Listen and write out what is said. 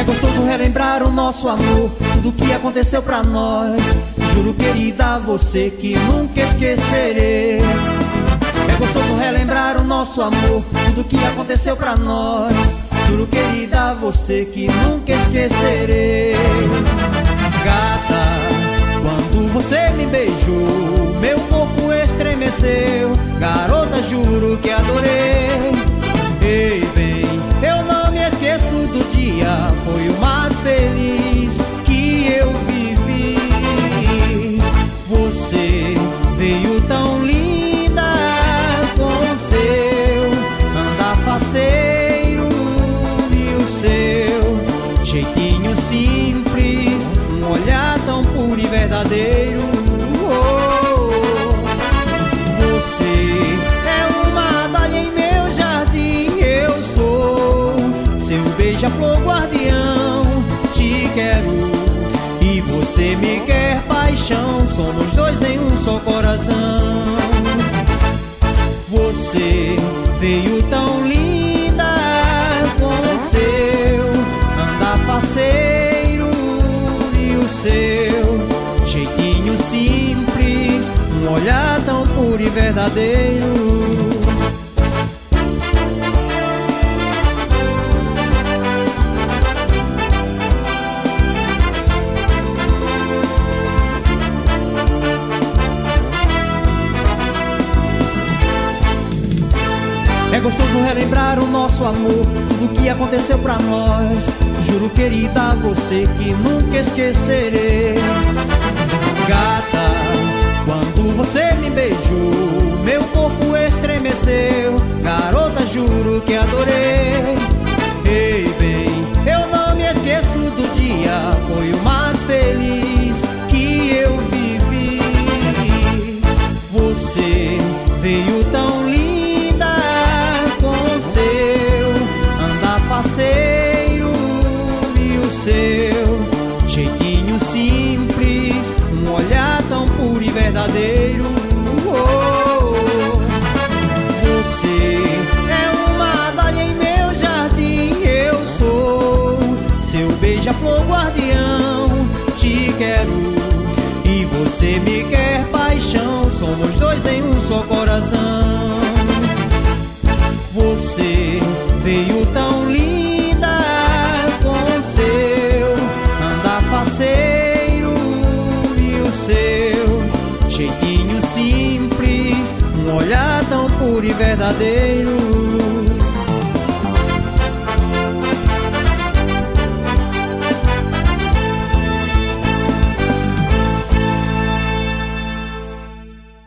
É gostoso relembrar o nosso amor, tudo que aconteceu pra nós. Juro, querida, você que nunca esquecerei. É gostoso relembrar o nosso amor, tudo que aconteceu pra nós. Juro, querida, você que nunca esquecerei. Gata, quando você me beijou, meu corpo estremeceu. Garota, juro que adorei. Ei, bem, eu não me esqueço do dia, foi o mais feliz que eu vivi. Você veio tão linda com seu andar faceiro e o seu jeitinho simples, um olhar tão puro e verdadeiro. Você é uma dália em meu jardim, eu sou seu beija-flor guardião. Te quero e você me quer, paixão, somos dois em um só coração. Você veio tão linda com seu andar faceiro e o seu jeitinho simples, um olhar tão puro e verdadeiro. É gostoso relembrar o nosso amor, tudo que aconteceu pra nós. Juro, querida, você que nunca esquecerei. Gata, quando você me beijou, meu corpo estremeceu. Garota, juro que adorei. Ei, bem, eu não me esqueço do dia, foi o mais feliz que eu vivi. Você veio tão linda com seu andar faceiro e o seu jeitinho simples, um olhar tão puro e verdadeiro. Você é uma dália em meu jardim, eu sou seu beija-flor guardião. Te quero e você me quer, paixão, somos dois em um só coração. Você veio tão linda com seu andar faceiro e o seu jeitinho simples, um olhar tão puro e verdadeiro.